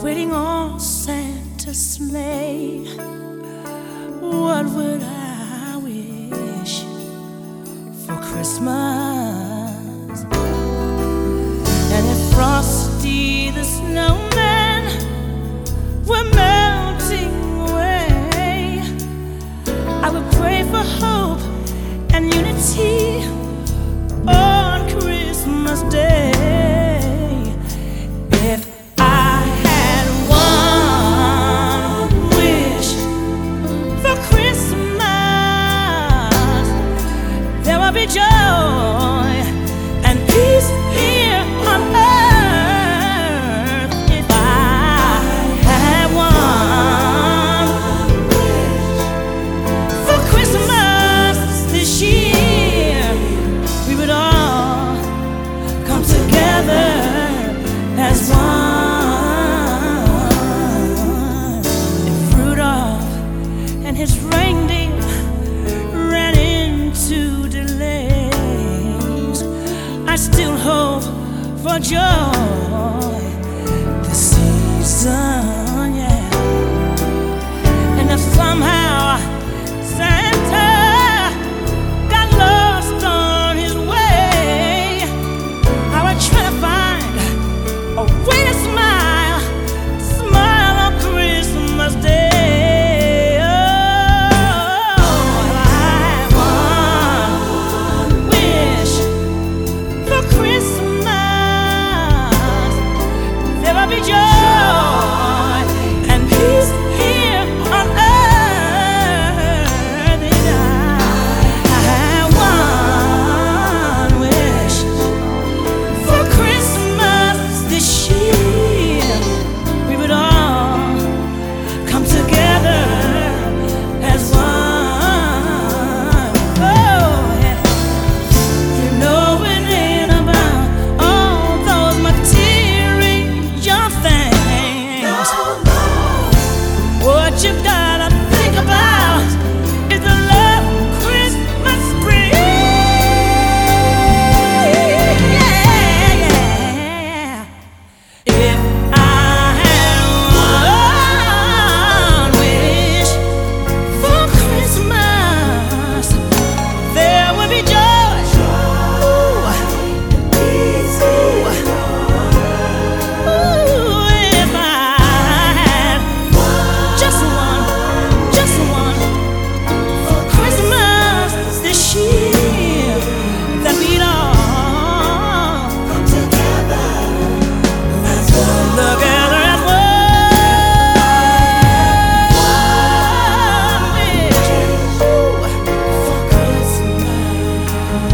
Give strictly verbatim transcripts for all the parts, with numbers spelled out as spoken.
waiting on Santa's sleigh. What would I wish for Christmas? And if Frosty the snowman were melting away, I would pray for hope and unity on Christmas Day. If I had one wish for Christmas, there would be joy and peace here on earth. If I had one wish for Christmas this year, we would all come together as one. If Rudolph and his reindeer ran into delays, I still hope for joy this season, yeah. And if somehow Santa got lost on his way, I would try to find a way to smile, smile on Christmas Day. Oh, if I had one wish for Christmas, there would be joy and peace here on earth. And I had one wish for Christmas this year, we would all come together as one. Oh, yeah. You know it ain't about all those material things. What you gotta think about is the love Christmas brings. Yeah, yeah. If I had one wish for Christmas, there would be joy. Ooh. Ooh, if I had just one, just one for Christmas this year, that we'd all come together as one. Together as one wish. Ooh, for Christmas,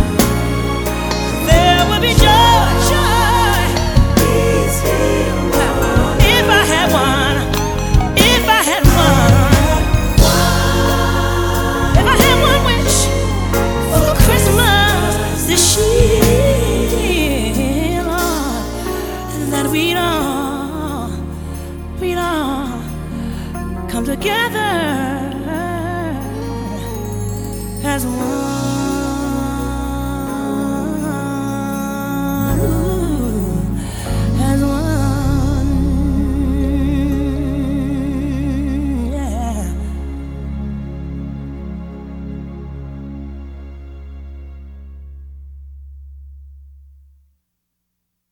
there would be joy, joy. If I had one, if I had one, if I had one wish for Christmas this year, Lord, that we'd all, we'd all come together as one.